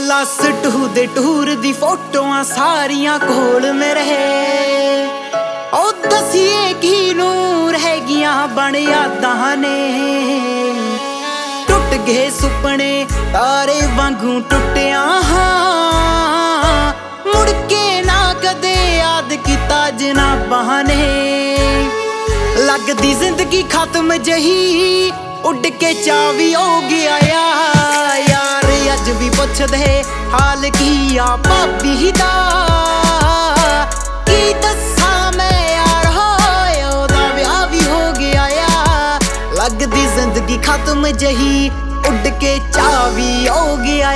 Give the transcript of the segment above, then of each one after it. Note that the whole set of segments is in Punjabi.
+2 ਦੇ ਟੂਰ ਦੀ ਫੋਟੋਆਂ ਸਾਰੀਆਂ ਕੋਲ ਮੇਰੇ ਉਹ ਦਸੀਏ ਕੀ ਨੂਰ ਹੈਗੀਆਂ ਬਣ ਯਾਦਾਂ ਨੇ ਟੁੱਟ ਗਏ ਸੁਪਨੇ ਤਾਰੇ ਵਾਂਗੂ ਟੁੱਟਿਆ ਹਾਂ ਮੁੜ ਕੇ ਨਾ ਕਦੇ ਯਾਦ ਕੀਤਾ ਜਨਾਬਾਂ ਨੇ ਲੱਗਦੀ ਜ਼ਿੰਦਗੀ ਖਤਮ ਜਹੀ ਉੱਡ ਕੇ ਚਾਵੀ ਹੋ ਗਿਆ ਯਾਰ ਅੱਜ ਵੀ ਪੁੱਛਦੇ ਹਾਲ ਕੀ ਆ ਭਾਬੀ ਦਾ ਕੀ ਦੱਸਾਂ ਮੈਂ ਯਾਰ ਹੋਏ ਉਹਦਾ ਵਿਆਹ ਵੀ ਹੋ ਗਿਆ ਲੱਗਦੀ ਜ਼ਿੰਦਗੀ ਖਤਮ ਜਹੀ ਉੱਡ ਕੇ ਚਾਵੀ ਹੋ ਗਿਆ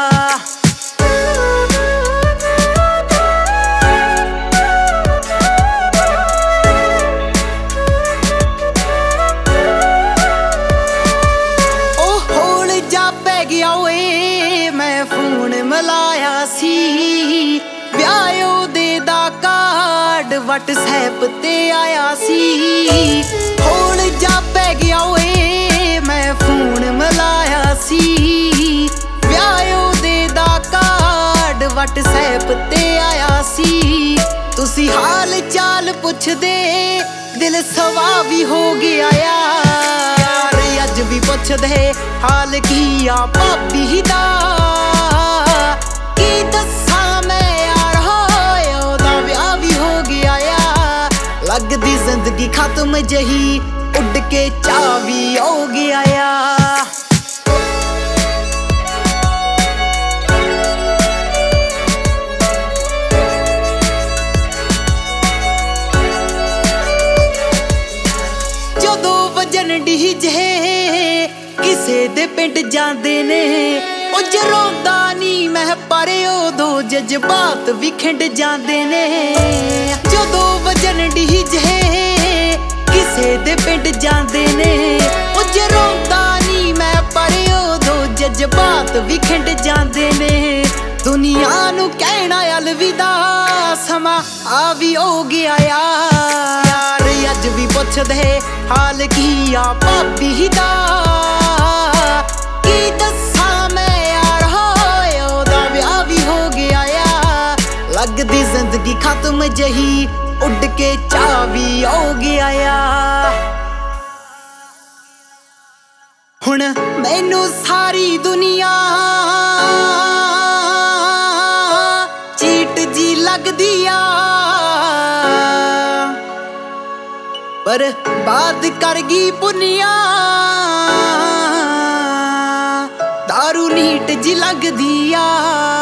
ਮਲਾਇਆ ਸੀ ਵਿਆਹ ਉਹਦੇ ਦਾ ਕਾਰਡ WhatsApp ਤੇ ਆਇਆ ਸੀ ਹੋਲ ਜਾ ਪੈ ਗਿਆ ਓਏ ਮੈਂ ਫੋਨ ਮਲਾਇਆ ਸੀ ਵਿਆਹ ਉਹਦੇ ਦਾ ਕਾਰਡ WhatsApp ਤੇ ਆਇਆ ਸੀ ਤੁਸੀਂ ਹਾਲ ਚਾਲ ਪੁੱਛਦੇ ਦਿਲ ਸਵਾ ਵੀ ਹੋ ਗਿਆ ਯਾਰ ਅੱਜ ਵੀ ਪੁੱਛਦੇ ਹਾਲ ਕੀ ਆ ਭਾਬੀ ਦਾ ਕੀ ਦੱਸਾਂ ਮੈਂ ਯਾਰ ਹੋਏ ਉਹਦਾ ਵਿਆਹ ਵੀ ਹੋ ਗਿਆ ਲੱਗਦੀ ਜ਼ਿੰਦਗੀ ਖਤਮ ਜਹੀ ਉੱਡ ਕੇ ਚਾਵੀ ਹੋ ਗਿਆ ਜਦੋਂ ਵਜਨ ਡੀਜੇ ਕਿਸੇ ਦੇ ਪਿੰਡ ਜਾਂਦੇ ਨੇ ਉਹ ਜਰੋਂਦਾ ਨੀ ਮੈਂ ਪਰ ਉਦੋਂ ਜਜ਼ਬਾਤ ਵੀ ਖਿੰਡ ਜਾਂਦੇ ਨੇ ਜਦੋਂ ਵਜਨ ਡੀਜੇ ਕਿਸੇ ਦੇ ਪਿੰਡ ਜਾਂਦੇ ਨੇ ਉਹ ਜਰੋਂਦਾ ਨੀ ਮੈਂ ਪਰ ਉਦੋਂ ਜਜ਼ਬਾਤ ਵੀ ਖਿੰਡ ਜਾਂਦੇ ਨੇ ਦੁਨੀਆ ਨੂੰ ਕਹਿਣਾ ਅਲਵਿਦਾ ਸਮਾਂ ਆ ਵੀ ਹੋ ਗਿਆ ਯਾਰ ਅੱਜ ਵੀ ਪੁੱਛਦੇ ਹਾਲ ਕੀ ਆ ਭਾਬੀ ਦਾ ਕੀ ਦੱਸਾਂ ਮੈਂ ਯਾਰ ਹੋਏ ਉਹਦਾ ਵਿਆਹ ਵੀ ਹੋ ਗਿਆ ਲੱਗਦੀ ਜ਼ਿੰਦਗੀ ਖਤਮ ਜਹੀ ਉੱਡ ਕੇ ਚਾਵੀ ਹੋ ਗਿਆ ਹੁਣ ਮੈਨੂੰ ਸਾਰੀ ਦੁਨੀਆ ਚੀਟ ਜੀ ਲੱਗਦੀ ਆ ਪਰ ਬਾਤ ਕਰ ਗਈ ਪੁਨੀਆ ਦਾਰੂ ਨੀਟ ਜੀ ਲੱਗਦੀ ਆ